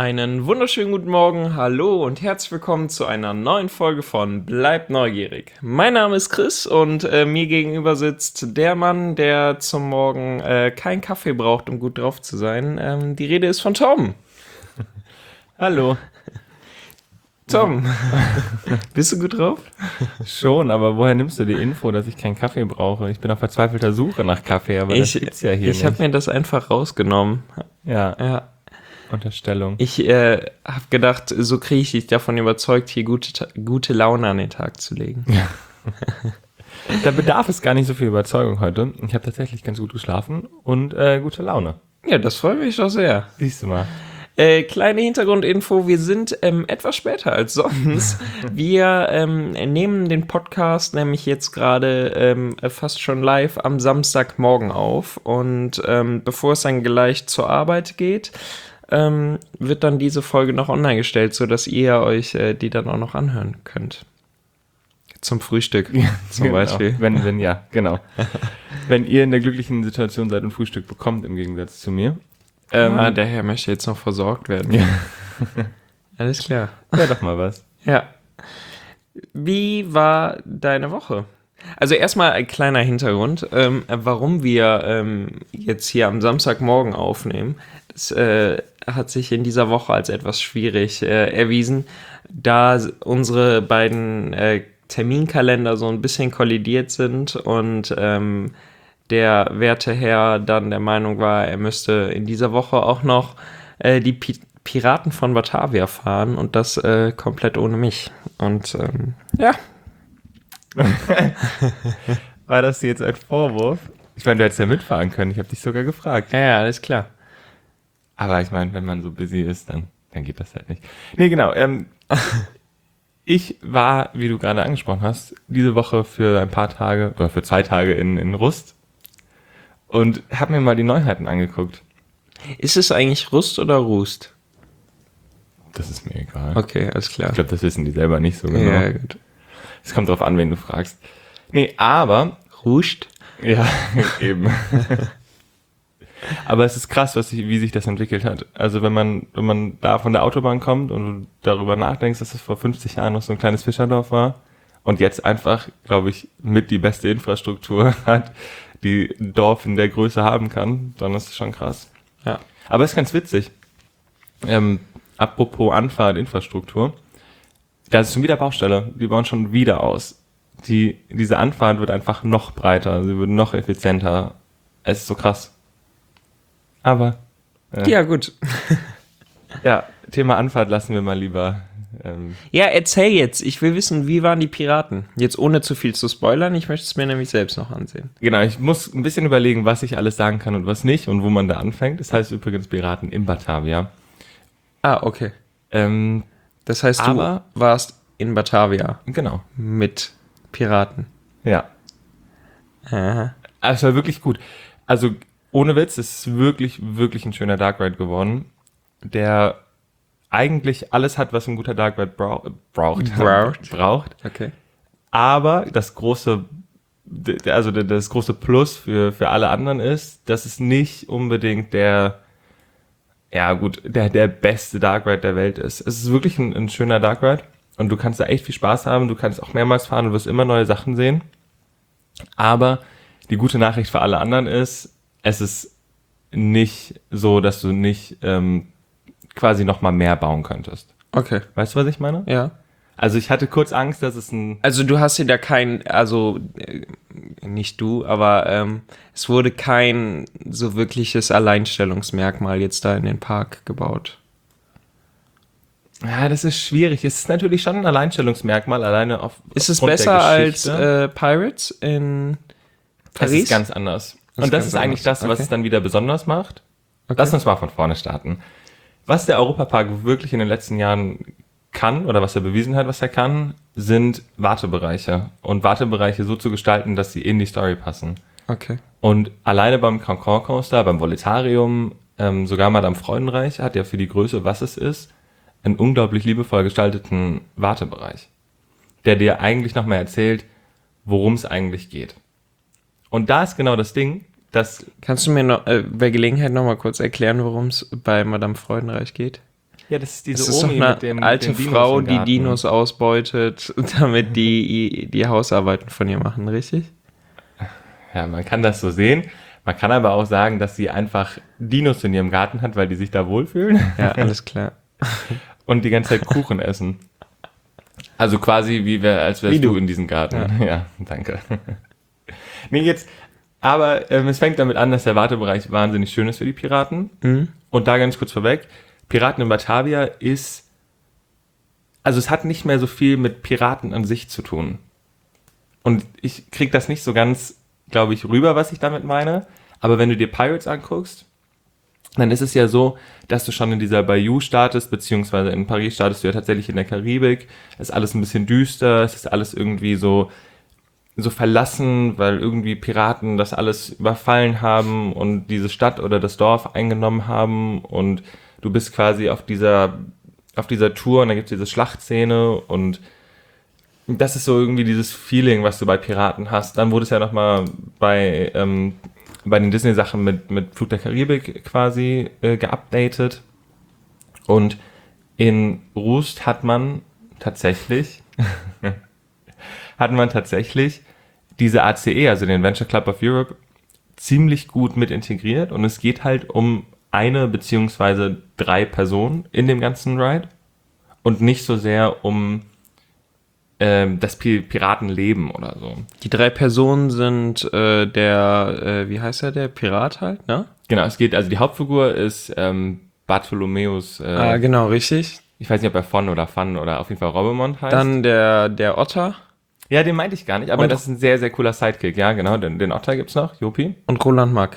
Einen wunderschönen guten Morgen, hallo und herzlich willkommen zu einer neuen Folge von Bleibt neugierig. Mein Name ist Chris und mir gegenüber sitzt der Mann, der zum Morgen keinen Kaffee braucht, um gut drauf zu sein. Die Rede ist von Tom. Hallo. Tom, bist du gut drauf? Schon, aber woher nimmst du die Info, dass ich keinen Kaffee brauche? Ich bin auf verzweifelter Suche nach Kaffee, aber das gibt's ja hier nicht. Ich habe mir das einfach rausgenommen. Ja. Unterstellung. Ich habe gedacht, so kriege ich dich davon überzeugt, hier gute Laune an den Tag zu legen. Ja. Da bedarf es gar nicht so viel Überzeugung heute. Ich habe tatsächlich ganz gut geschlafen und gute Laune. Ja, das freut mich doch sehr. Siehst du mal. Kleine Hintergrundinfo, wir sind etwas später als sonst. Wir nehmen den Podcast nämlich jetzt gerade fast schon live am Samstagmorgen auf. Und bevor es dann gleich zur Arbeit geht, wird dann diese Folge noch online gestellt, sodass ihr euch die dann auch noch anhören könnt. Zum Frühstück zum Beispiel. Wenn ja, genau. Wenn ihr in der glücklichen Situation seid und Frühstück bekommt, im Gegensatz zu mir. Der Herr möchte jetzt noch versorgt werden. Ja. Alles klar. Ja, doch mal was. Ja. Wie war deine Woche? Also erstmal ein kleiner Hintergrund, warum wir jetzt hier am Samstagmorgen aufnehmen. Das hat sich in dieser Woche als etwas schwierig erwiesen, da unsere beiden Terminkalender so ein bisschen kollidiert sind und der werte Herr dann der Meinung war, er müsste in dieser Woche auch noch die Piraten von Batavia fahren und das komplett ohne mich. Und ja. War das jetzt ein Vorwurf? Ich meine, du hättest ja mitfahren können. Ich habe dich sogar gefragt. Ja, alles klar. Aber ich meine, wenn man so busy ist, dann geht das halt nicht. Nee, genau. Ich war, wie du gerade angesprochen hast, diese Woche für ein paar Tage oder für 2 Tage in Rust und habe mir mal die Neuheiten angeguckt. Ist es eigentlich Rust oder Rust? Das ist mir egal. Okay, alles klar. Ich glaube, das wissen die selber nicht so genau. Ja, gut. Es kommt drauf an, wen du fragst. Nee, aber... Ruscht? Ja, eben. Aber es ist krass, wie sich das entwickelt hat. Also wenn man da von der Autobahn kommt und du darüber nachdenkst, dass es vor 50 Jahren noch so ein kleines Fischerdorf war und jetzt einfach, glaube ich, mit die beste Infrastruktur hat, die ein Dorf in der Größe haben kann, dann ist es schon krass. Ja. Aber es ist ganz witzig. Apropos Anfahrt, Infrastruktur. Da ist schon wieder Baustelle. Die bauen schon wieder aus. Diese Anfahrt wird einfach noch breiter. Sie wird noch effizienter. Es ist so krass. Aber Ja, gut. ja, Thema Anfahrt lassen wir mal lieber. Ja, erzähl jetzt. Ich will wissen, wie waren die Piraten? Jetzt ohne zu viel zu spoilern. Ich möchte es mir nämlich selbst noch ansehen. Genau, ich muss ein bisschen überlegen, was ich alles sagen kann und was nicht und wo man da anfängt. Das heißt übrigens Piraten in Batavia. Ah, okay. Das heißt, du warst in Batavia. Genau. Mit Piraten. Ja. Aha. Also es war wirklich gut. Also ohne Witz, es ist wirklich, wirklich ein schöner Dark Ride geworden, der eigentlich alles hat, was ein guter Dark Ride braucht. Okay. Aber das große Plus für alle anderen ist, dass es nicht unbedingt der beste Dark Ride der Welt ist. Es ist wirklich ein schöner Dark Ride und du kannst da echt viel Spaß haben, du kannst auch mehrmals fahren, du wirst immer neue Sachen sehen. Aber die gute Nachricht für alle anderen ist, es ist nicht so, dass du nicht quasi noch mal mehr bauen könntest. Okay. Weißt du, was ich meine? Ja. Also ich hatte kurz Angst, dass es Also du hast dir da nicht du, aber es wurde kein so wirkliches Alleinstellungsmerkmal jetzt da in den Park gebaut. Ja, das ist schwierig. Es ist natürlich schon ein Alleinstellungsmerkmal, alleine Ist es besser als Pirates in Paris? Es ist ganz anders. Und das ist eigentlich das, was es dann wieder besonders macht. Okay. Lass uns mal von vorne starten. Was der Europapark wirklich in den letzten Jahren kann, oder was er bewiesen hat, was er kann, sind Wartebereiche. Und Wartebereiche so zu gestalten, dass sie in die Story passen. Okay. Und alleine beim Cancan Coaster, beim Voletarium, sogar Madame Freudenreich hat ja für die Größe, was es ist, einen unglaublich liebevoll gestalteten Wartebereich, der dir eigentlich nochmal erzählt, worum es eigentlich geht. Und da ist genau das Ding, dass... Kannst du mir noch bei Gelegenheit nochmal kurz erklären, worum es bei Madame Freudenreich geht? Ja, das ist diese Es ist doch Omi eine mit den alte Dinos Frau, im die Garten. Dinos ausbeutet, damit die Hausarbeiten von ihr machen, richtig? Ja, man kann das so sehen. Man kann aber auch sagen, dass sie einfach Dinos in ihrem Garten hat, weil die sich da wohlfühlen Ja, alles klar. und die ganze Zeit Kuchen essen. Also quasi als Wie wärst du. du in diesem Garten. Ja, danke. Nee, jetzt, aber es fängt damit an, dass der Wartebereich wahnsinnig schön ist für die Piraten. Und da ganz kurz vorweg, Piraten in Batavia also es hat nicht mehr so viel mit Piraten an sich zu tun. Und ich krieg das nicht so ganz, glaube ich, rüber, was ich damit meine. Aber wenn du dir Pirates anguckst, dann ist es ja so, dass du schon in dieser Bayou startest, beziehungsweise in Paris startest du ja tatsächlich in der Karibik. Es ist alles ein bisschen düster, es ist alles irgendwie so verlassen, weil irgendwie Piraten das alles überfallen haben und diese Stadt oder das Dorf eingenommen haben und du bist quasi auf dieser Tour und dann gibt es diese Schlachtszene und das ist so irgendwie dieses Feeling, was du bei Piraten hast. Dann wurde es ja nochmal bei den Disney-Sachen mit Fluch der Karibik quasi geupdatet. Und in Rust hat man tatsächlich diese ACE, also den Adventure Club of Europe, ziemlich gut mit integriert. Und es geht halt um eine beziehungsweise 3 Personen in dem ganzen Ride und nicht so sehr um das Piratenleben oder so. Die 3 Personen sind wie heißt er, der Pirat halt, ne? Genau, also die Hauptfigur ist Bartholomäus, Genau, richtig. ich weiß nicht, ob er Von oder Fun oder auf jeden Fall Robemont heißt. Dann der Otter Ja, den meinte ich gar nicht, aber Und- das ist ein sehr, sehr cooler Sidekick. Ja, genau, den Otter gibt's noch, Jopi. und Roland Mack.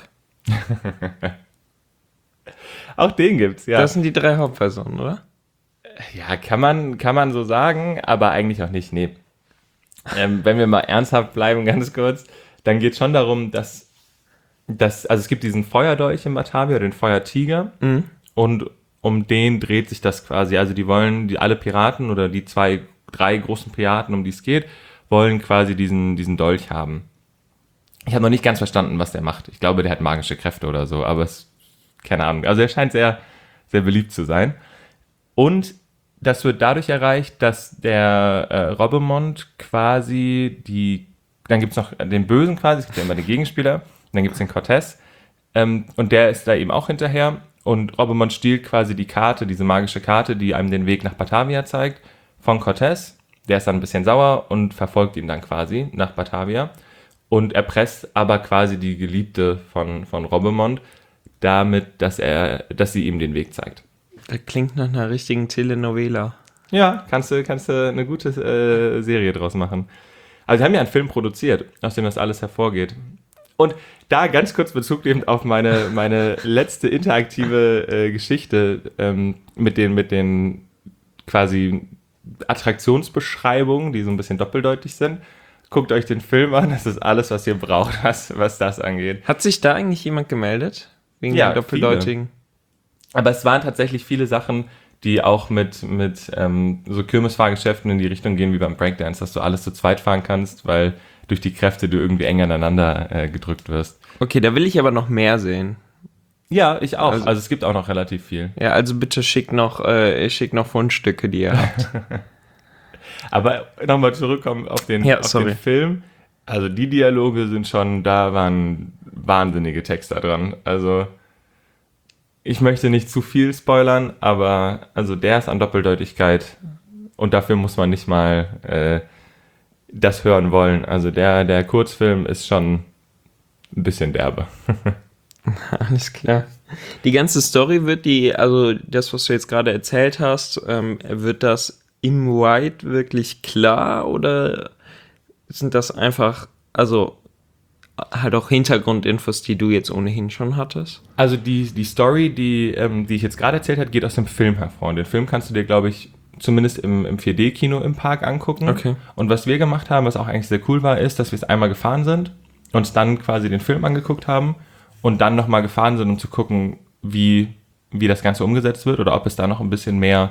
Auch den gibt's, ja. Das sind die 3 Hauptpersonen, oder? Ja, kann man so sagen, aber eigentlich auch nicht, nee. Wenn wir mal ernsthaft bleiben, ganz kurz, dann geht schon darum, dass also es gibt diesen Feuerdolch in Batavia, den Feuertiger, und um den dreht sich das quasi. Also die wollen, alle Piraten oder die 2, 3 großen Piraten, um die es geht, wollen quasi diesen Dolch haben. Ich habe noch nicht ganz verstanden, was der macht. Ich glaube, der hat magische Kräfte oder so, aber keine Ahnung. Also er scheint sehr, sehr beliebt zu sein. Und das wird dadurch erreicht, dass der Robemont quasi dann gibt es noch den Bösen quasi, es gibt ja immer den Gegenspieler, dann gibt es den Cortez, und der ist da eben auch hinterher und Robemont stiehlt quasi die Karte, diese magische Karte, die einem den Weg nach Batavia zeigt, von Cortez. Der ist dann ein bisschen sauer und verfolgt ihn dann quasi nach Batavia und erpresst aber quasi die Geliebte von Robemont damit, dass sie ihm den Weg zeigt. Das klingt nach einer richtigen Telenovela. Ja, kannst du eine gute Serie draus machen. Also sie haben ja einen Film produziert, aus dem das alles hervorgeht. Und da ganz kurz Bezug nehmend auf meine letzte interaktive Geschichte mit den quasi Attraktionsbeschreibungen, die so ein bisschen doppeldeutig sind. Guckt euch den Film an, das ist alles, was ihr braucht, was das angeht. Hat sich da eigentlich jemand gemeldet? Wegen Ja, dem doppeldeutigen? Aber es waren tatsächlich viele Sachen, die auch mit so Kirmesfahrgeschäften in die Richtung gehen wie beim Breakdance, dass du alles zu zweit fahren kannst, weil durch die Kräfte du irgendwie eng aneinander gedrückt wirst. Okay, da will ich aber noch mehr sehen. Ja, ich auch. Also- Also es gibt auch noch relativ viel. Ja, also bitte schick noch Fundstücke, die ihr habt. Aber nochmal zurückkommen auf den Film. Also die Dialoge da waren wahnsinnige Texte dran. Also ich möchte nicht zu viel spoilern, aber also der ist an Doppeldeutigkeit und dafür muss man nicht mal das hören wollen. Also der Kurzfilm ist schon ein bisschen derbe. Alles klar. Die ganze Story also das, was du jetzt gerade erzählt hast, wird das im Ride wirklich klar oder sind das einfach, also halt auch Hintergrundinfos, die du jetzt ohnehin schon hattest? Also die Story, die ich jetzt gerade erzählt habe, geht aus dem Film hervor. Und den Film kannst du dir, glaube ich, zumindest im 4D-Kino im Park angucken. Okay. Und was wir gemacht haben, was auch eigentlich sehr cool war, ist, dass wir es einmal gefahren sind, uns dann quasi den Film angeguckt haben und dann nochmal gefahren sind, um zu gucken, wie das Ganze umgesetzt wird oder ob es da noch ein bisschen mehr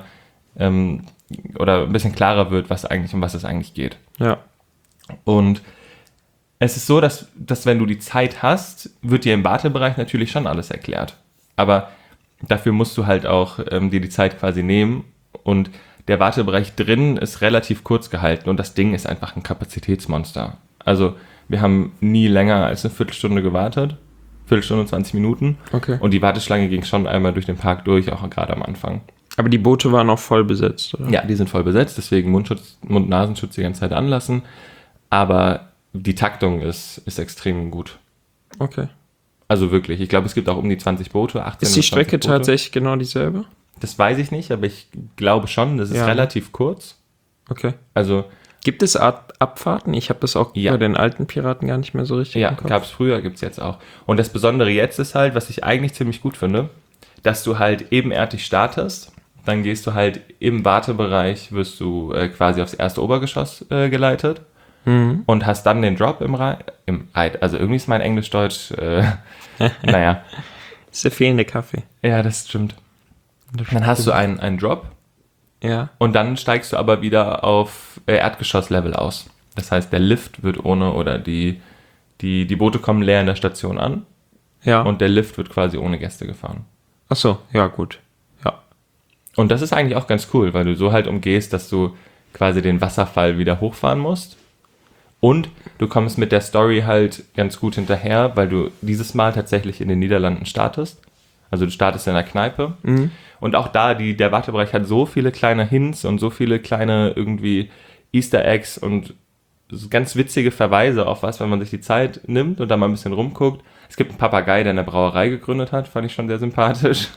oder ein bisschen klarer wird, um was es eigentlich geht. Ja. Und es ist so, dass wenn du die Zeit hast, wird dir im Wartebereich natürlich schon alles erklärt. Aber Dafür musst du halt auch dir die Zeit quasi nehmen und der Wartebereich drin ist relativ kurz gehalten und das Ding ist einfach ein Kapazitätsmonster. Also wir haben nie länger als eine Viertelstunde gewartet, Viertelstunde, 20 Minuten. Okay. Und die Warteschlange ging schon einmal durch den Park durch, auch gerade am Anfang. Aber die Boote waren auch voll besetzt, oder? Ja, die sind voll besetzt, deswegen Mund-Nasenschutz die ganze Zeit anlassen. Aber die Taktung ist extrem gut. Okay. Also wirklich, ich glaube, es gibt auch um die 20 Boote, 18 Ist die oder 20 Strecke Boote. tatsächlich genau dieselbe? Das weiß ich nicht, aber ich glaube schon, das ist Ja. relativ kurz. Okay. Also Gibt es Abfahrten? Ich habe das auch Ja. bei den alten Piraten gar nicht mehr so richtig ja, im Kopf. gab es früher, gibt es jetzt auch. Und das Besondere jetzt ist halt, was ich eigentlich ziemlich gut finde, dass du halt ebenerdig startest, dann gehst du halt im Wartebereich, wirst du quasi aufs erste Obergeschoss geleitet und hast dann den Drop im Ride. Also irgendwie ist mein Englisch-Deutsch, naja. Das ist der fehlende Kaffee. Ja, das stimmt. Dann hast du einen Drop Ja. und dann steigst du aber wieder auf Erdgeschoss-Level aus. Das heißt, der Lift wird ohne oder die Boote kommen leer in der Station an Ja. und der Lift wird quasi ohne Gäste gefahren. Ach so, ja, gut. Ja. Und das ist eigentlich auch ganz cool, weil du so halt umgehst, dass du quasi den Wasserfall wieder hochfahren musst. Und du kommst mit der Story halt ganz gut hinterher, weil du dieses Mal tatsächlich in den Niederlanden startest. Also du startest in der Kneipe. Und auch da, der Wartebereich hat so viele kleine Hints und so viele kleine irgendwie Easter Eggs und so ganz witzige Verweise auf was, wenn man sich die Zeit nimmt und da mal ein bisschen rumguckt. Es gibt einen Papagei, der eine Brauerei gegründet hat, fand ich schon sehr sympathisch.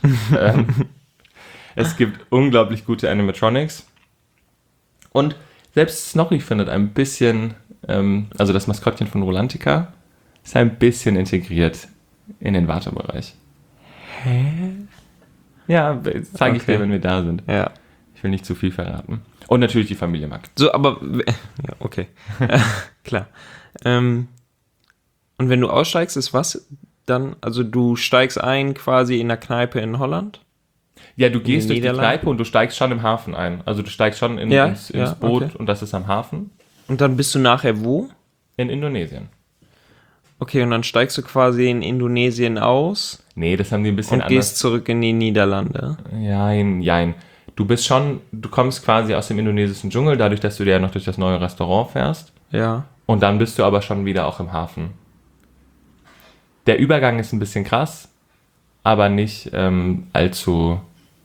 Es gibt unglaublich gute Animatronics. Und selbst Snorri findet ein bisschen, also das Maskottchen von Rolantica, ist ein bisschen integriert in den Wartebereich. Hä? Ja, zeige ich Okay. dir, wenn wir da sind. Ja. Ich will nicht zu viel verraten. Und natürlich die Familie Mack. So, aber, ja, okay. Klar. Und wenn du aussteigst, ist was dann? Also du steigst ein quasi in der Kneipe in Holland? Ja, du gehst durch die Niederlanden? Kneipe und du steigst schon im Hafen ein. Also du steigst schon Ja, ins ja, Boot okay. und das ist am Hafen Und dann bist du nachher wo? in Indonesien. Okay, und dann steigst du quasi in Indonesien aus Nee, das haben die ein bisschen und gehst zurück in die Niederlande. Jein. Du kommst quasi aus dem indonesischen Dschungel, dadurch, dass du ja noch durch das neue Restaurant fährst. Ja. Und dann bist du aber schon wieder auch im Hafen. Der Übergang ist ein bisschen krass, aber nicht allzu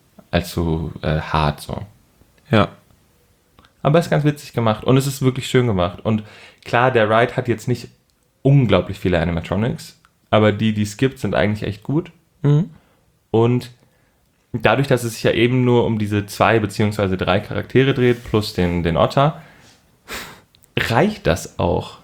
hart so. Ja. Aber es ist ganz witzig gemacht und es ist wirklich schön gemacht. Und klar, der Ride hat jetzt nicht unglaublich viele Animatronics, aber die es gibt, sind eigentlich echt gut. Und dadurch, dass es sich ja eben nur um diese 2 beziehungsweise 3 Charaktere dreht, plus den Otter, reicht das auch.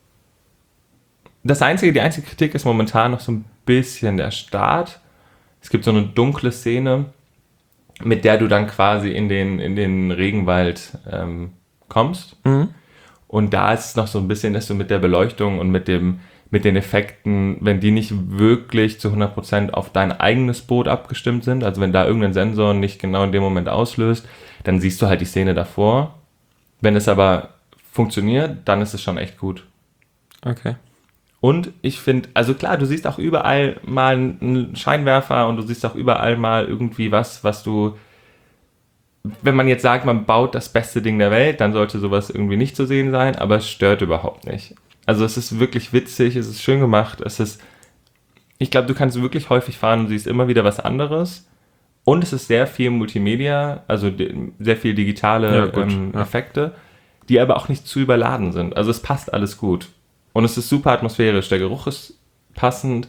Die einzige Kritik ist momentan noch so ein bisschen der Start. Es gibt so eine dunkle Szene, mit der du dann quasi in den Regenwald kommst. Und da ist es noch so ein bisschen, dass du mit der Beleuchtung und mit den Effekten, wenn die nicht wirklich zu 100% auf dein eigenes Boot abgestimmt sind, also wenn da irgendein Sensor nicht genau in dem Moment auslöst, dann siehst du halt die Szene davor. Wenn es aber funktioniert, dann ist es schon echt gut. Okay. Und ich finde, also klar, du siehst auch überall mal einen Scheinwerfer und du siehst auch überall mal irgendwie was du, wenn man jetzt sagt, man baut das beste Ding der Welt, dann sollte sowas irgendwie nicht zu sehen sein, aber es stört überhaupt nicht. Also es ist wirklich witzig, es ist schön gemacht, ich glaube, du kannst wirklich häufig fahren und siehst immer wieder was anderes. Und es ist sehr viel Multimedia, also sehr viel digitale Effekte, die aber auch nicht zu überladen sind. Also es passt alles gut. Und es ist super atmosphärisch, der Geruch ist passend.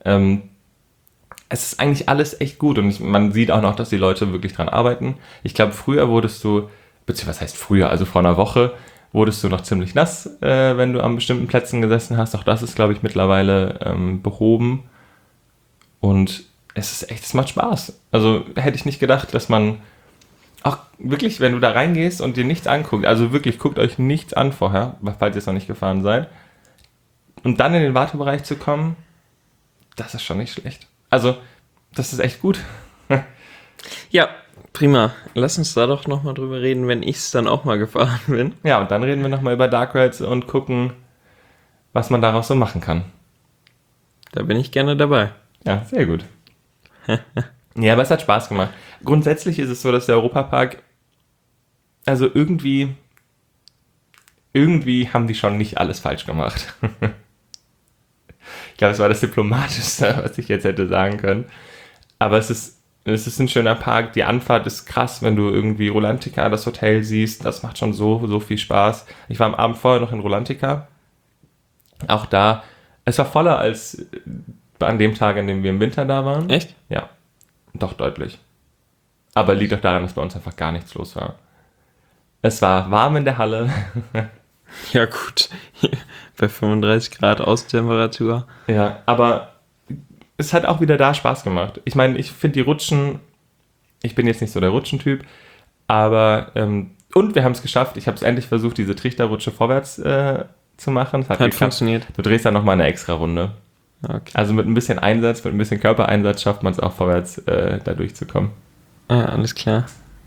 Es ist eigentlich alles echt gut und man sieht auch noch, dass die Leute wirklich dran arbeiten. Ich glaube, früher beziehungsweise was heißt früher, also vor einer Woche, wurdest du noch ziemlich nass, wenn du an bestimmten Plätzen gesessen hast. Auch das ist, glaube ich, mittlerweile behoben. Und es macht Spaß. Also hätte ich nicht gedacht, dass man auch wirklich, wenn du da reingehst und dir nichts anguckt, also wirklich, guckt euch nichts an vorher, falls ihr es noch nicht gefahren seid, und dann in den Wartebereich zu kommen, das ist schon nicht schlecht. Also, das ist echt gut. Ja, prima. Lass uns da doch nochmal drüber reden, wenn ich es dann auch mal gefahren bin. Ja, und dann reden wir nochmal über Dark Rides und gucken, was man daraus so machen kann. Da bin ich gerne dabei. Ja, sehr gut. Ja, aber es hat Spaß gemacht. Grundsätzlich ist es so, dass der Europapark, also irgendwie haben die schon nicht alles falsch gemacht. Ich glaube, es war das Diplomatischste, was ich jetzt hätte sagen können. Aber es ist ein schöner Park. Die Anfahrt ist krass, wenn du irgendwie Rolantica, das Hotel siehst. Das macht schon so viel Spaß. Ich war am Abend vorher noch in Rolantica. Auch da, es war voller als an dem Tag, an dem wir im Winter da waren. Echt? Ja, doch deutlich. Aber liegt auch daran, dass bei uns einfach gar nichts los war. Es war warm in der Halle. Ja, gut. Bei 35 Grad Außentemperatur. Ja, aber es hat auch wieder da Spaß gemacht. Ich meine, ich finde die Rutschen, ich bin jetzt nicht so der Rutschentyp, aber, und wir haben es geschafft. Ich habe es endlich versucht, diese Trichterrutsche vorwärts zu machen. Es hat geklappt. Funktioniert. Du drehst dann nochmal eine extra Runde. Okay. Also mit ein bisschen Einsatz, mit ein bisschen Körpereinsatz schafft man es auch vorwärts da durchzukommen. Ah, alles klar.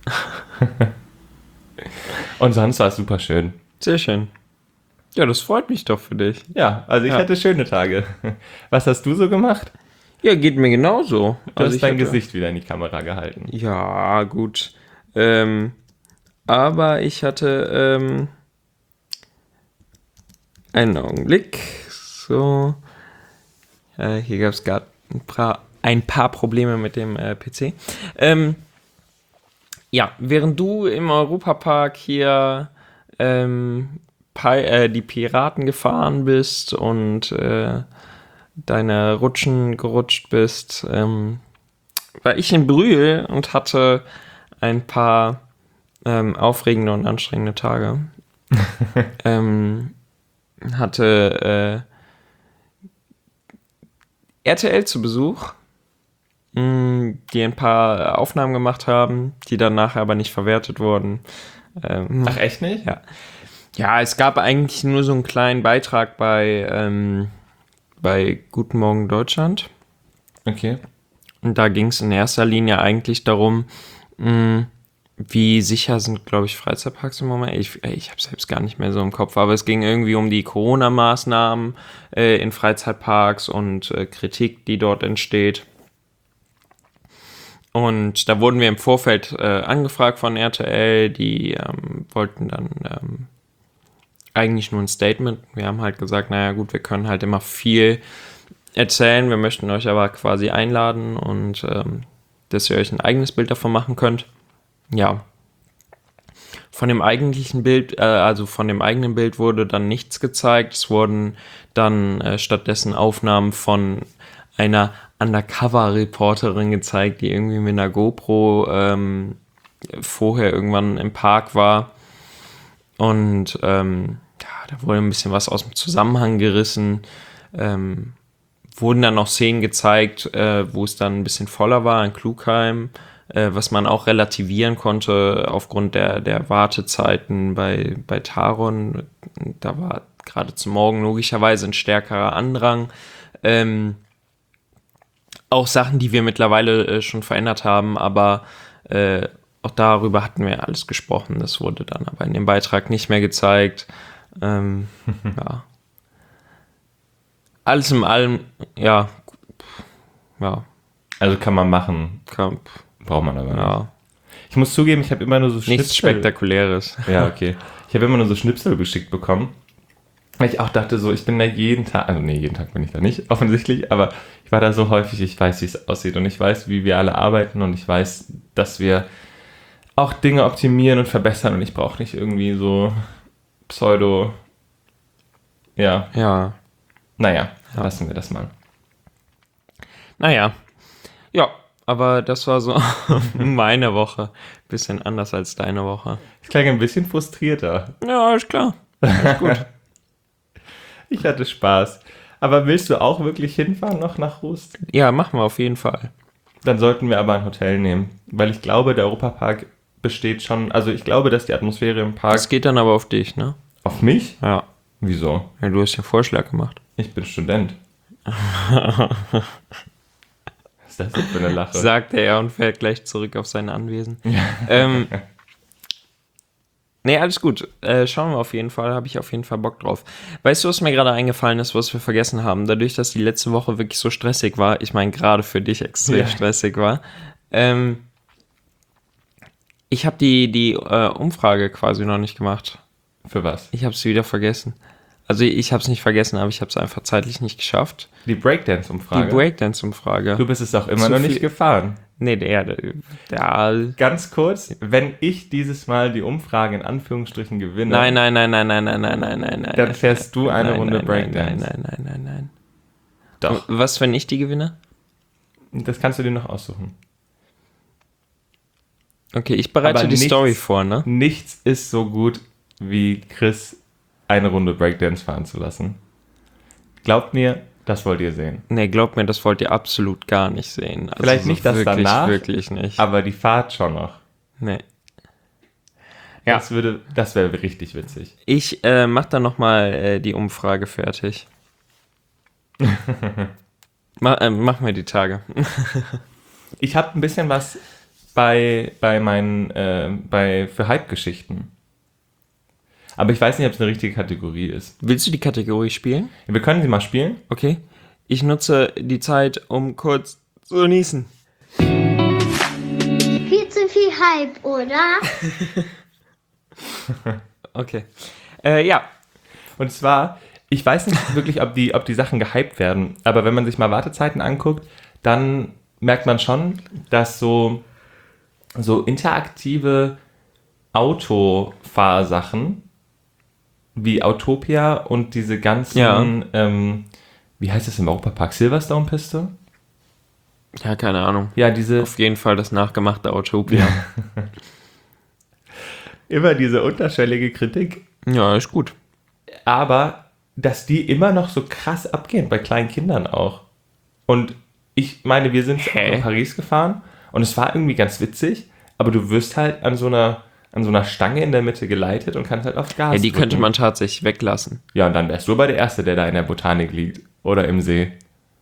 Und sonst war es super schön. Sehr schön. Ja, das freut mich doch für dich. Ja, also ich Ja. hatte schöne Tage. Was hast du so gemacht? Ja, geht mir genauso. Du hast ich dein hatte- Gesicht wieder in die Kamera gehalten. Ja, gut. Aber ich hatte einen Augenblick. So. Hier gab es gerade ein paar Probleme mit dem PC. Ja, während du im Europapark hier die Piraten gefahren bist und deine Rutschen gerutscht bist, war ich in Brühl und hatte ein paar aufregende und anstrengende Tage. Hatte RTL zu Besuch, die ein paar Aufnahmen gemacht haben, die dann nachher aber nicht verwertet wurden. Ach, echt nicht? Ja. Ja, es gab eigentlich nur so einen kleinen Beitrag bei Guten Morgen Deutschland. Okay. Und da ging es in erster Linie eigentlich darum, wie sicher sind, glaube ich, Freizeitparks im Moment. Ich habe selbst gar nicht mehr so im Kopf, aber es ging irgendwie um die Corona-Maßnahmen in Freizeitparks und Kritik, die dort entsteht. Und da wurden wir im Vorfeld angefragt von RTL, die wollten dann eigentlich nur ein Statement. Wir haben halt gesagt, naja gut, wir können halt immer viel erzählen, wir möchten euch aber quasi einladen und dass ihr euch ein eigenes Bild davon machen könnt. Ja. Von dem eigentlichen Bild, also von dem eigenen Bild wurde dann nichts gezeigt. Es wurden dann stattdessen Aufnahmen von einer Undercover-Reporterin gezeigt, die irgendwie mit einer GoPro vorher irgendwann im Park war. Und ja, da wurde ein bisschen was aus dem Zusammenhang gerissen. Wurden dann noch Szenen gezeigt, wo es dann ein bisschen voller war in Klugheim, was man auch relativieren konnte aufgrund der Wartezeiten bei Taron. Da war gerade zum Morgen logischerweise ein stärkerer Andrang. Auch Sachen, die wir mittlerweile schon verändert haben, aber auch darüber hatten wir alles gesprochen. Das wurde dann aber in dem Beitrag nicht mehr gezeigt. Ja. Alles in allem, ja. Also kann man machen, Kann, braucht man aber nicht. ja. Ich muss zugeben, ich habe immer nur so Nichts Spektakuläres. Ja, okay. Ich habe immer nur so Schnipsel geschickt bekommen. Weil ich auch dachte so, ich bin da jeden Tag, also nee, jeden Tag bin ich da nicht, offensichtlich, aber ich war da so häufig, ich weiß, wie es aussieht und ich weiß, wie wir alle arbeiten und ich weiß, dass wir auch Dinge optimieren und verbessern und ich brauche nicht irgendwie so Pseudo, ja, Ja. naja, lassen wir das mal. Naja. Ja, aber das war so meine Woche. Bisschen anders als deine Woche. Ich klinge ein bisschen frustrierter. Ja, alles klar. Alles gut. Ich hatte Spaß. Aber willst du auch wirklich hinfahren noch nach Rust? Ja, machen wir auf jeden Fall. Dann sollten wir aber ein Hotel nehmen, weil ich glaube, der Europapark besteht schon, also ich glaube, dass die Atmosphäre im Park Das geht dann aber auf dich, ne? auf mich? Ja. Wieso? Ja, du hast ja Vorschlag gemacht. Ich bin Student. Was ist das denn für eine Lache? Sagte er und fährt gleich zurück auf sein Anwesen. Nee, alles gut. Schauen wir auf jeden Fall. Habe ich auf jeden Fall Bock drauf. Weißt du, was mir gerade eingefallen ist, was wir vergessen haben? Dadurch, dass die letzte Woche wirklich so stressig war, ich meine, gerade für dich extrem Ja. stressig war, Ich habe die Umfrage quasi noch nicht gemacht. Für was? Ich habe es wieder vergessen. Also ich habe es nicht vergessen, aber ich habe es einfach zeitlich nicht geschafft. Die Breakdance-Umfrage? Die Breakdance-Umfrage. Du bist es auch immer noch nicht gefahren. Nee, der. Ganz kurz, wenn ich dieses Mal die Umfrage in Anführungsstrichen gewinne, Nein. dann fährst du eine Runde Breakdance. Nein. Doch. Was, wenn ich die gewinne? Das kannst du dir noch aussuchen. Okay, ich bereite die Story vor, ne? Nichts ist so gut, wie Chris eine Runde Breakdance fahren zu lassen. Glaubt mir, das wollt ihr sehen. Nee, glaubt mir, das wollt ihr absolut gar nicht sehen. Also Vielleicht nicht das wirklich, danach, wirklich nicht. aber die Fahrt schon noch. Nee. Ja. Das wäre richtig witzig. Ich mach dann nochmal die Umfrage fertig. Mach mir die Tage. Ich habe ein bisschen was für Hype-Geschichten. Aber ich weiß nicht, ob es eine richtige Kategorie ist. Willst du die Kategorie spielen? Ja, wir können sie mal spielen. Okay. Ich nutze die Zeit, um kurz zu niesen. Viel zu viel Hype, oder? Okay. Ja. Und zwar, ich weiß nicht wirklich, ob die Sachen gehypt werden, aber wenn man sich mal Wartezeiten anguckt, dann merkt man schon, dass so interaktive Autofahrsachen wie Autopia und diese ganzen, wie heißt das im Europapark, Silverstone-Piste? Ja, keine Ahnung. Ja, diese Auf jeden Fall das nachgemachte Autopia. immer diese unterschwellige Kritik, Ja, ist gut. aber dass die immer noch so krass abgehen, bei kleinen Kindern auch. Und ich meine, wir sind in Paris gefahren und es war irgendwie ganz witzig, aber du wirst halt an so einer Stange in der Mitte geleitet und kannst halt auf Gas Ja, die drücken. könnte man tatsächlich weglassen. Ja, und dann wärst du aber der Erste, der da in der Botanik liegt. Oder im See.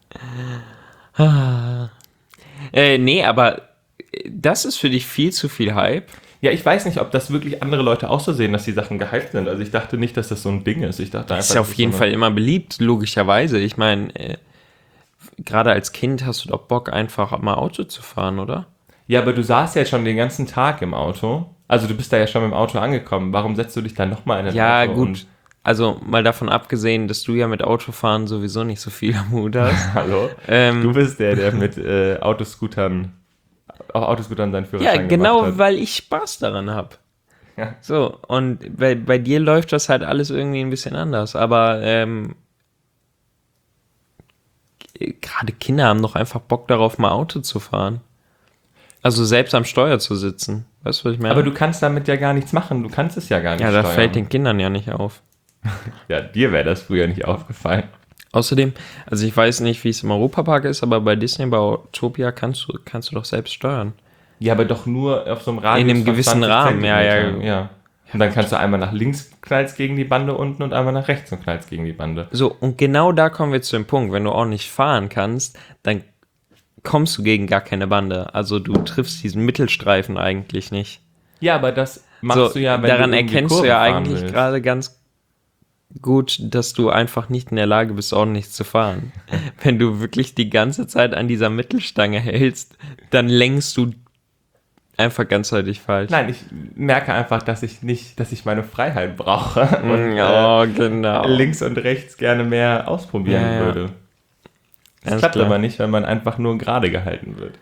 Nee, aber das ist für dich viel zu viel Hype. Ja, ich weiß nicht, ob das wirklich andere Leute auch so sehen, dass die Sachen gehypt sind. Also ich dachte nicht, dass das so ein Ding ist. Ich dachte einfach, Ist ja auf jeden Fall immer beliebt, logischerweise. Ich meine, gerade als Kind hast du doch Bock, einfach mal Auto zu fahren, oder? Ja, aber du saßt ja schon den ganzen Tag im Auto. Also du bist da ja schon mit dem Auto angekommen. Warum setzt du dich dann nochmal in ein Ja, Auto? gut. Also mal davon abgesehen, dass du ja mit Autofahren sowieso nicht so viel am Hut hast. Hallo? Du bist der mit Autoscootern seinen Führerschein Ja, genau, gemacht hat. weil ich Spaß daran habe. Ja. So, und bei dir läuft das halt alles irgendwie ein bisschen anders. Aber gerade Kinder haben doch einfach Bock darauf, mal Auto zu fahren. Also selbst am Steuer zu sitzen. Weißt du, was ich meine? Aber du kannst damit ja gar nichts machen. Du kannst es ja gar nicht ja, das steuern. fällt den Kindern ja nicht auf. Ja, dir wäre das früher nicht aufgefallen. Außerdem, also ich weiß nicht, wie es im Europapark ist, aber bei Disney, bei Autopia kannst du doch selbst steuern. Ja, aber doch nur auf so einem Radius In einem von gewissen 20 Rahmen, Zentimetern. ja. Ja. Und dann kannst du einmal nach links knallst gegen die Bande unten und einmal nach rechts und knallst gegen die Bande. So, und genau da kommen wir zu dem Punkt, wenn du auch nicht fahren kannst, dann kommst du gegen gar keine Bande. Also du triffst diesen Mittelstreifen eigentlich nicht. Ja, aber das machst du ja, wenn daran du irgendwie erkennst du Kurven ja fahren eigentlich willst. gerade ganz gut, dass du einfach nicht in der Lage bist, ordentlich zu fahren. Wenn du wirklich die ganze Zeit an dieser Mittelstange hältst, dann lenkst du einfach ganzheitlich falsch. Nein, ich merke einfach, dass ich meine Freiheit brauche und Ja, genau. links und rechts gerne mehr ausprobieren Ja, ja. würde. Das Ganz klappt klar. aber nicht, wenn man einfach nur gerade gehalten wird.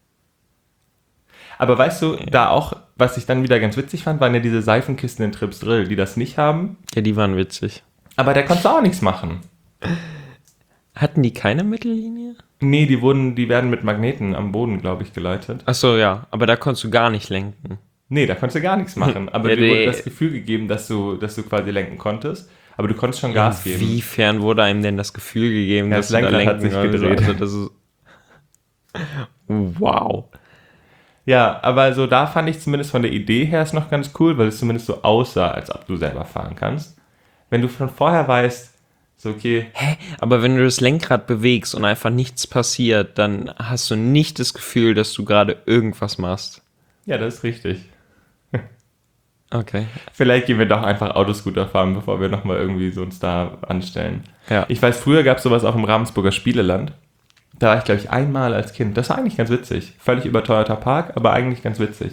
Aber weißt du, da auch, was ich dann wieder ganz witzig fand, waren ja diese Seifenkisten in Trips Drill, die das nicht haben. Ja, die waren witzig. Aber da konntest du auch nichts machen. Hatten die keine Mittellinie? Nee, die werden mit Magneten am Boden, glaube ich, geleitet. Achso, ja, aber da konntest du gar nicht lenken. Nee, da konntest du gar nichts machen. Aber Ja, dir wurde die- das Gefühl gegeben, dass du quasi lenken konntest. Aber du konntest schon Gas geben. Inwiefern wurde einem denn das Gefühl gegeben, Ja, dass das du da Lenkrad hat lenken sich sollst? gedreht. Also das ist wow. Ja, aber so da fand ich zumindest von der Idee her es noch ganz cool, weil es zumindest so aussah, als ob du selber fahren kannst. Wenn du von vorher weißt, so okay, Hä? Aber wenn du das Lenkrad bewegst und einfach nichts passiert, dann hast du nicht das Gefühl, dass du gerade irgendwas machst. ja, das ist richtig. Okay. Vielleicht gehen wir doch einfach Autoscooter fahren, bevor wir nochmal irgendwie so uns da anstellen. Ja. Ich weiß, früher gab es sowas auch im Ravensburger Spieleland. Da war ich, glaube ich, einmal als Kind. Das war eigentlich ganz witzig. Völlig überteuerter Park, aber eigentlich ganz witzig.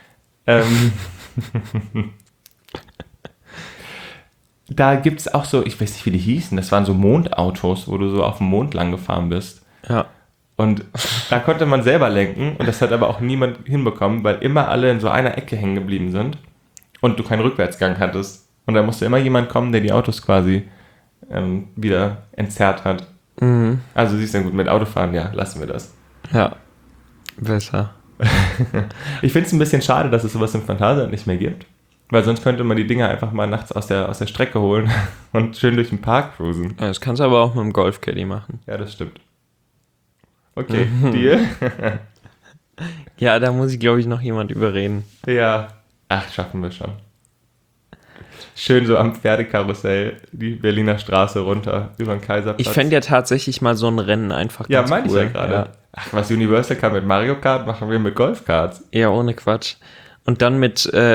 Da gibt es auch so, ich weiß nicht, wie die hießen, das waren so Mondautos, wo du so auf dem Mond lang gefahren bist. Ja. Und da konnte man selber lenken und das hat aber auch niemand hinbekommen, weil immer alle in so einer Ecke hängen geblieben sind und du keinen Rückwärtsgang hattest. Und da musste immer jemand kommen, der die Autos quasi wieder entzerrt hat. Mhm. Also siehst du, gut, mit Autofahren, ja, lassen wir das. Ja. Besser. Ich finde es ein bisschen schade, dass es sowas im Phantasialand nicht mehr gibt, weil sonst könnte man die Dinger einfach mal nachts aus der Strecke holen und schön durch den Park cruisen. Ja, das kannst du aber auch mit dem Golfcaddy machen. Ja, das stimmt. Okay, Deal? Ja, da muss ich, glaube ich, noch jemand überreden. Ja. Ach, schaffen wir schon. Schön so am Pferdekarussell die Berliner Straße runter über den Kaiserplatz. Ich fände ja tatsächlich mal so ein Rennen einfach ja, ganz meine ich cool. ja gerade. Ja. Ach, was Universal kann mit Mario Kart, machen wir mit Golfkarts. Ja, ohne Quatsch. Und dann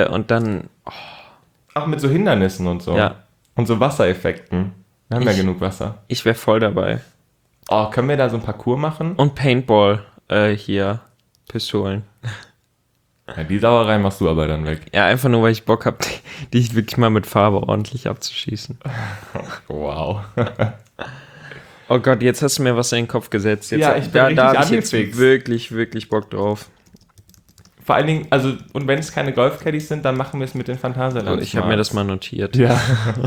Auch mit so Hindernissen und so. Ja. Und so Wassereffekten. Wir haben ja Ich- genug Wasser. ich wäre voll dabei. Oh, können wir da so ein Parcours machen? Und Paintball hier, Pistolen. Ja, die Sauerei machst du aber dann weg. Ja, einfach nur, weil ich Bock habe, die wirklich mal mit Farbe ordentlich abzuschießen. Wow. Oh Gott, jetzt hast du mir was in den Kopf gesetzt. Jetzt, Ja, ich bin da richtig habe ich jetzt angefixt. wirklich, wirklich Bock drauf. Vor allen Dingen, also, und wenn es keine Golfcaddies sind, dann machen wir es mit den Phantasialand. Ich habe mir das mal notiert. Ja.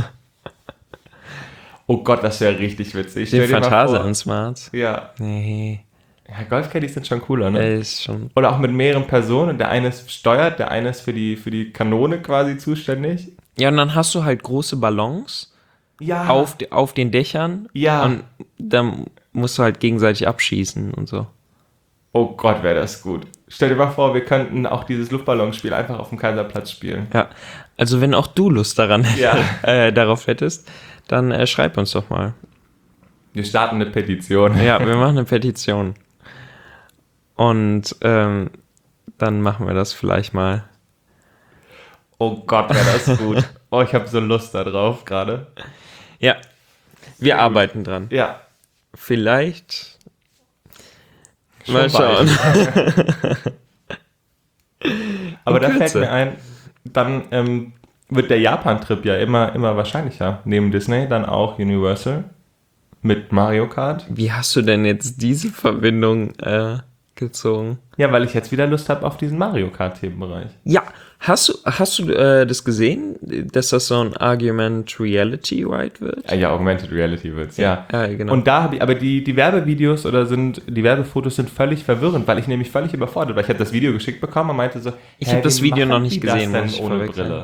Oh Gott, das wäre richtig witzig. Den Stell dir mal vor- Phantasialand Smarts? Ja. Nee, Ja, Golfcaddies sind schon cooler, ne? ist schon... Oder auch mit mehreren Personen. Und der eine ist steuert, der eine ist für die Kanone quasi zuständig. Ja, und dann hast du halt große Ballons Ja. auf den Dächern. Ja. Und dann musst du halt gegenseitig abschießen und so. Oh Gott, wäre das gut. Stell dir mal vor, wir könnten auch dieses Luftballonspiel einfach auf dem Kaiserplatz spielen. Ja, also wenn auch du Lust daran darauf hättest, dann schreib uns doch mal. Wir starten eine Petition. Ja, wir machen eine Petition. Und dann machen wir das vielleicht mal. Oh Gott, wäre das gut. Oh, ich habe so Lust da drauf gerade. Ja, wir arbeiten dran. Ja. Vielleicht. Schon Mal schauen. Aber da In fällt Kürze. mir ein, dann wird der Japan-Trip ja immer wahrscheinlicher. Neben Disney dann auch Universal mit Mario Kart. Wie hast du denn jetzt diese Verbindung gezogen? Ja, weil ich jetzt wieder Lust habe auf diesen Mario Kart-Themenbereich. Ja, hast du das gesehen, dass das so ein Argument Reality Ride wird? Ja, Augmented Reality wird's, ja. Ja, genau. Und da habe ich, aber die Werbevideos die Werbefotos sind völlig verwirrend, weil ich nämlich völlig überfordert war. Ich habe das Video geschickt bekommen und meinte so, Ich habe das wie Video machen noch nicht die das gesehen, denn muss ich ohne vorweg Brille. sagen.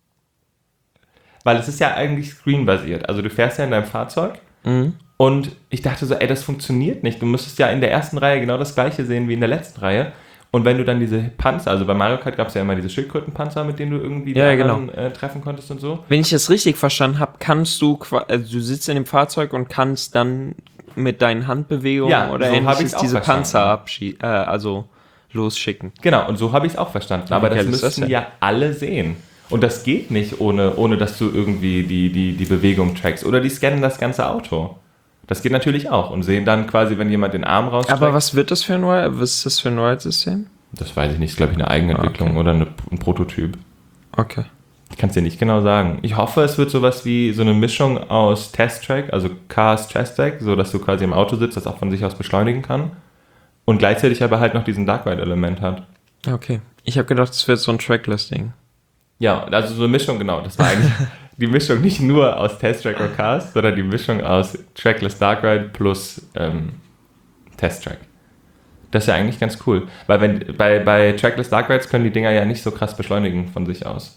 Weil es ist ja eigentlich screenbasiert. Also du fährst ja in deinem Fahrzeug und ich dachte so, das funktioniert nicht. Du müsstest ja in der ersten Reihe genau das gleiche sehen wie in der letzten Reihe. Und wenn du dann diese Panzer, also bei Mario Kart gab es ja immer diese Schildkrötenpanzer, mit denen du irgendwie die Ja, anderen treffen konntest und so. Wenn ich das richtig verstanden habe, kannst du, du sitzt in dem Fahrzeug und kannst dann mit deinen Handbewegungen Ja, oder so hab ähnliches ich's auch diese verstanden. Panzer also losschicken. Genau, und so habe ich es auch verstanden. Aber Wie das geil ist das müssten denn? ja alle sehen. Und das geht nicht, ohne dass du irgendwie die Bewegung trackst. Oder die scannen das ganze Auto. Das geht natürlich auch und sehen dann quasi, wenn jemand den Arm rausstreckt. Aber was wird das für ein Ride? Was ist das für ein Ride-System? Das weiß ich nicht, ist glaube ich eine Eigenentwicklung Okay. oder ein Prototyp. Okay. Ich kann es dir nicht genau sagen. Ich hoffe, es wird sowas wie so eine Mischung aus Test-Track, also Cars Test-Track, so dass du quasi im Auto sitzt, das auch von sich aus beschleunigen kann. Und gleichzeitig aber halt noch diesen Dark Ride-Element hat. Okay. Ich habe gedacht, es wird so ein Trackless-Ding. Ja, also so eine Mischung, genau. Das war eigentlich die Mischung nicht nur aus Test-Track und Cars, sondern die Mischung aus Trackless Dark Ride plus Test-Track. Das ist ja eigentlich ganz cool. Weil bei Trackless Dark Rides können die Dinger ja nicht so krass beschleunigen von sich aus.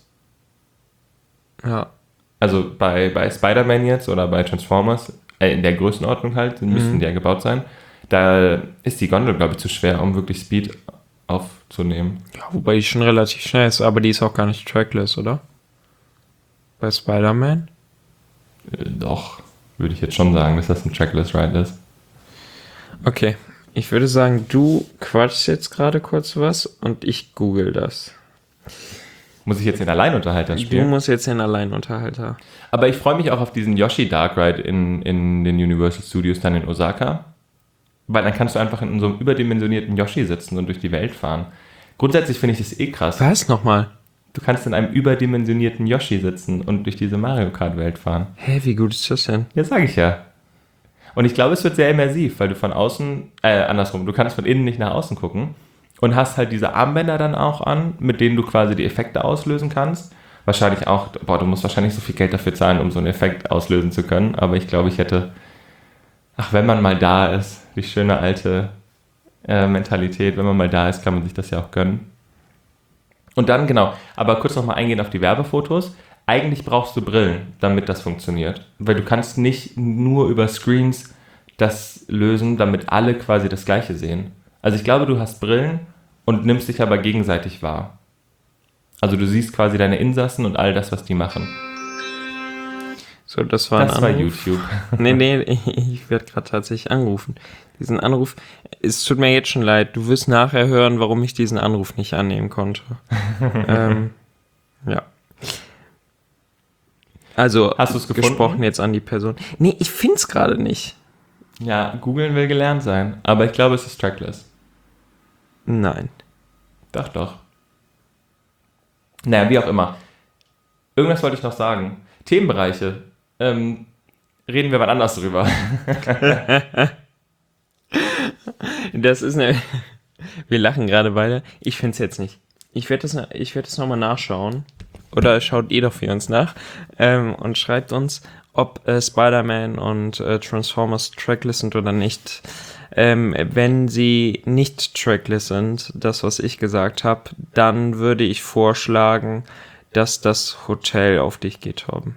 Ja. Also bei Spider-Man jetzt oder bei Transformers, in der Größenordnung halt, müssten die ja gebaut sein, da ist die Gondel, glaube ich, zu schwer, um wirklich Speed aufzunehmen. Ja, wobei die schon relativ schnell ist, aber die ist auch gar nicht trackless, oder? Bei Spider-Man? Doch, würde ich jetzt schon sagen, dass das ein Trackless Ride ist. Okay. Ich würde sagen, du quatschst jetzt gerade kurz was und ich google das. Muss ich jetzt den Alleinunterhalter Du spielen? musst jetzt den Alleinunterhalter. Aber ich freue mich auch auf diesen Yoshi Dark Ride in den Universal Studios dann in Osaka. Weil dann kannst du einfach in so einem überdimensionierten Yoshi sitzen und durch die Welt fahren. Grundsätzlich finde ich das krass. Was nochmal? Du kannst in einem überdimensionierten Yoshi sitzen und durch diese Mario Kart Welt fahren. Hä, wie gut ist das denn? Ja, sag ich ja. Und ich glaube, es wird sehr immersiv, weil du von außen, andersrum, du kannst von innen nicht nach außen gucken und hast halt diese Armbänder dann auch an, mit denen du quasi die Effekte auslösen kannst. Wahrscheinlich auch, du musst wahrscheinlich so viel Geld dafür zahlen, um so einen Effekt auslösen zu können, aber ich glaube, ich hätte, wenn man mal da ist, die schöne alte Mentalität, wenn man mal da ist, kann man sich das ja auch gönnen. Und dann, genau, aber kurz nochmal eingehen auf die Werbefotos. Eigentlich brauchst du Brillen, damit das funktioniert. Weil du kannst nicht nur über Screens das lösen, damit alle quasi das Gleiche sehen. Also ich glaube, du hast Brillen und nimmst dich aber gegenseitig wahr. Also du siehst quasi deine Insassen und all das, was die machen. So, das war Das war YouTube. Nee, ich werde gerade tatsächlich angerufen. Diesen Anruf, es tut mir jetzt schon leid, du wirst nachher hören, warum ich diesen Anruf nicht annehmen konnte. Ja. Also, Hast du's gefunden? gesprochen jetzt an die Person. Nee, ich find's gerade nicht. Ja, googeln will gelernt sein. Aber ich glaube, es ist trackless. Nein. Doch. Naja, wie auch immer. Irgendwas wollte ich noch sagen. Themenbereiche. Reden wir mal anders drüber. Das ist eine... Wir lachen gerade beide. Ich find's jetzt nicht. Ich werde das nochmal nachschauen. Oder schaut ihr doch für uns nach. Und schreibt uns, ob Spider-Man und Transformers trackless sind oder nicht. Wenn sie nicht trackless sind, das, was ich gesagt habe, dann würde ich vorschlagen, dass das Hotel auf dich geht, Torben.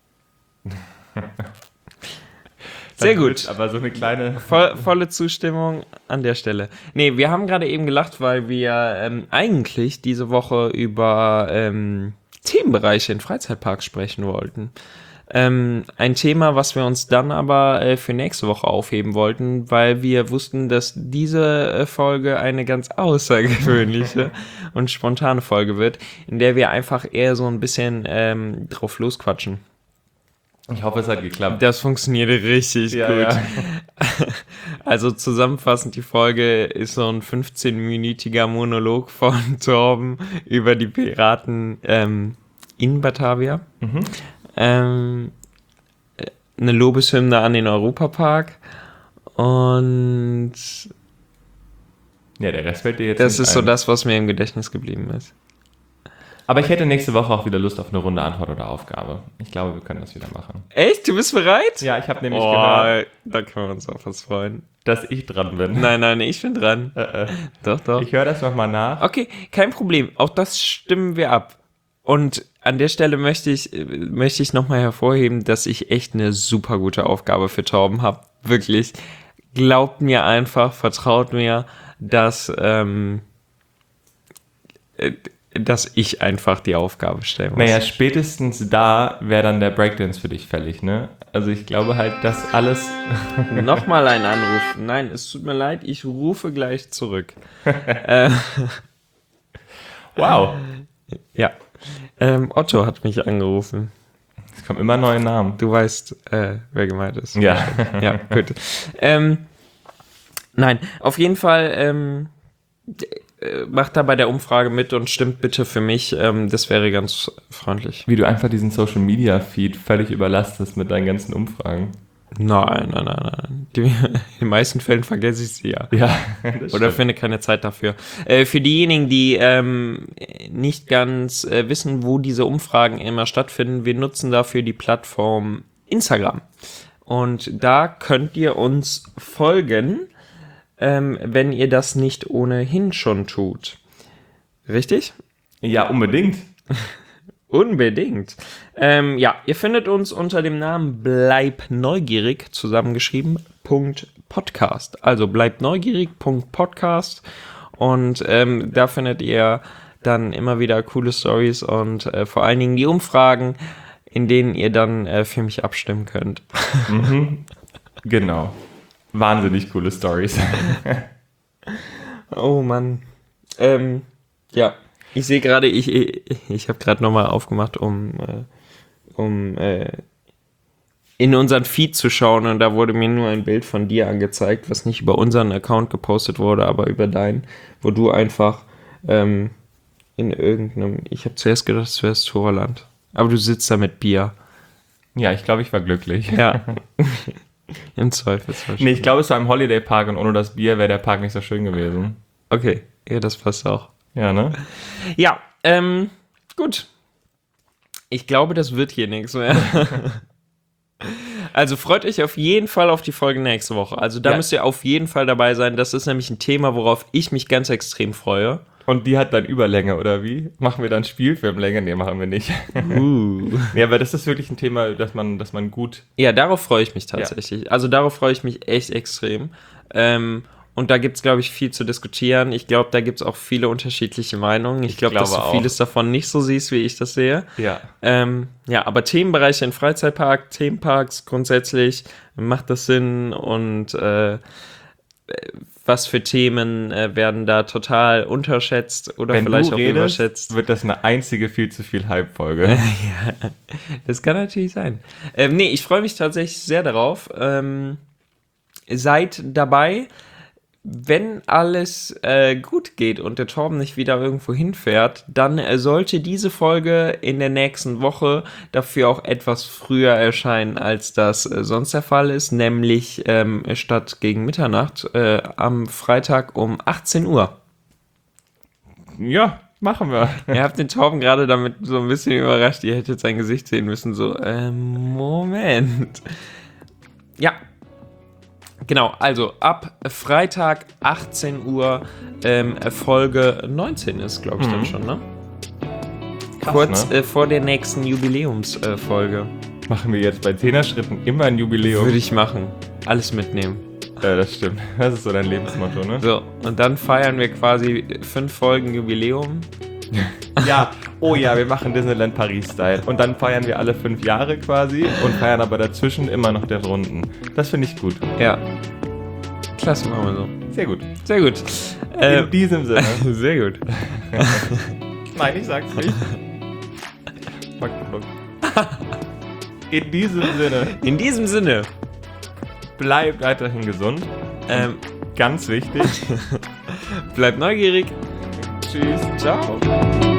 Sehr gut. Aber so eine kleine... Volle Zustimmung an der Stelle. Nee, wir haben gerade eben gelacht, weil wir eigentlich diese Woche über Themenbereiche in Freizeitparks sprechen wollten. Ein Thema, was wir uns dann aber für nächste Woche aufheben wollten, weil wir wussten, dass diese Folge eine ganz außergewöhnliche und spontane Folge wird, in der wir einfach eher so ein bisschen drauf losquatschen. Ich hoffe, es hat geklappt. Das funktioniert richtig gut. Ja. Also zusammenfassend, die Folge ist so ein 15-minütiger Monolog von Torben über die Piraten in Batavia. Eine Lobeshymne an den Europapark und Ja, der Rest fällt dir jetzt das nicht ist so ein. das, was mir im Gedächtnis geblieben ist. Aber ich hätte nächste Woche auch wieder Lust auf eine Runde Antwort oder Aufgabe. Ich glaube, wir können das wieder machen. Echt? Du bist bereit? Ja, ich habe nämlich gehört, Da können wir uns auf was freuen. dass ich dran bin. Nein, ich bin dran. Doch. Ich höre das nochmal nach. Okay, kein Problem. Auch das stimmen wir ab. Und an der Stelle möchte ich nochmal hervorheben, dass ich echt eine super gute Aufgabe für Torben habe. Wirklich. Glaubt mir einfach, vertraut mir, dass ich einfach die Aufgabe stellen muss. Naja, spätestens da wäre dann der Breakdance für dich fällig, ne? Also ich glaube halt, dass alles... Nochmal ein Anruf. Nein, es tut mir leid, ich rufe gleich zurück. Wow. Ja. Otto hat mich angerufen. Es kommen immer neue Namen. Du weißt, wer gemeint ist. Ja. Ja, gut. Nein, auf jeden Fall macht da bei der Umfrage mit und stimmt bitte für mich. Das wäre ganz freundlich. Wie du einfach diesen Social-Media-Feed völlig überlastest mit deinen ganzen Umfragen. Nein. In den meisten Fällen vergesse ich sie ja. Ja. Oder finde keine Zeit dafür. Für diejenigen, die nicht ganz wissen, wo diese Umfragen immer stattfinden, wir nutzen dafür die Plattform Instagram. Und da könnt ihr uns folgen, wenn ihr das nicht ohnehin schon tut. Richtig? Ja, unbedingt. Unbedingt. Ja, ihr findet uns unter dem Namen Bleib Neugierig, zusammengeschrieben, .podcast. Also bleibt neugierig, .podcast. Und da findet ihr dann immer wieder coole Stories und vor allen Dingen die Umfragen, in denen ihr dann für mich abstimmen könnt. Genau. Wahnsinnig coole Stories. Oh Mann. Ja, ich sehe gerade, ich habe gerade nochmal aufgemacht, um in unseren Feed zu schauen und da wurde mir nur ein Bild von dir angezeigt, was nicht über unseren Account gepostet wurde, aber über deinen, wo du einfach in irgendeinem, ich habe zuerst gedacht, es wäre das Torland, aber du sitzt da mit Bier. Ja, ich glaube, ich war glücklich. Ja, im Zweifelsfall. Nee, ich glaube, es war im Holiday Park und ohne das Bier wäre der Park nicht so schön gewesen. Okay, ja, das passt auch. Ja, ne? Ja, gut. Ich glaube, das wird hier nichts mehr. Also freut euch auf jeden Fall auf die Folge nächste Woche. Also da müsst ihr auf jeden Fall dabei sein. Das ist nämlich ein Thema, worauf ich mich ganz extrem freue. Und die hat dann Überlänge, oder wie? Machen wir dann Spielfilmlänge? Nee, machen wir nicht. Ja, aber das ist wirklich ein Thema, dass man gut... Ja, darauf freue ich mich tatsächlich. Ja. Also darauf freue ich mich echt extrem. Und da gibt es, glaube ich, viel zu diskutieren. Ich glaube, da gibt es auch viele unterschiedliche Meinungen. Ich glaube, dass du vieles davon nicht so siehst, wie ich das sehe. Ja. Ja, aber Themenbereiche in Freizeitpark, Themenparks grundsätzlich, macht das Sinn? Und was für Themen werden da total unterschätzt oder wenn vielleicht du auch redest, überschätzt? Wird das eine einzige viel zu viel Hype-Folge. Ja, das kann natürlich sein. Nee, ich freue mich tatsächlich sehr darauf. Seid dabei. Wenn alles gut geht und der Torben nicht wieder irgendwo hinfährt, dann sollte diese Folge in der nächsten Woche dafür auch etwas früher erscheinen, als das sonst der Fall ist, nämlich statt gegen Mitternacht am Freitag um 18 Uhr. Ja, machen wir. Ihr habt den Torben gerade damit so ein bisschen überrascht, ihr hättet sein Gesicht sehen müssen, so, Moment. Ja. Genau, also ab Freitag 18 Uhr Folge 19 ist, glaube ich, dann schon, ne? Krass, Kurz ne? vor der nächsten Jubiläumsfolge. Machen wir jetzt bei 10er-Schritten immer ein Jubiläum. Würde ich machen. Alles mitnehmen. Ja, das stimmt. Das ist so dein Lebensmotto, ne? So, und dann feiern wir quasi 5 Folgen Jubiläum. Ja, oh ja, wir machen Disneyland Paris-Style. Und dann feiern wir alle 5 Jahre quasi und feiern aber dazwischen immer noch der Runden. Das finde ich gut. Ja. Klasse, machen wir so. Sehr gut. Sehr gut. In diesem Sinne. Sehr gut. Nein, ich sag's nicht. In diesem Sinne. In diesem Sinne. Bleibt weiterhin gesund. Ganz wichtig. Bleibt neugierig. Tschüss. Ciao.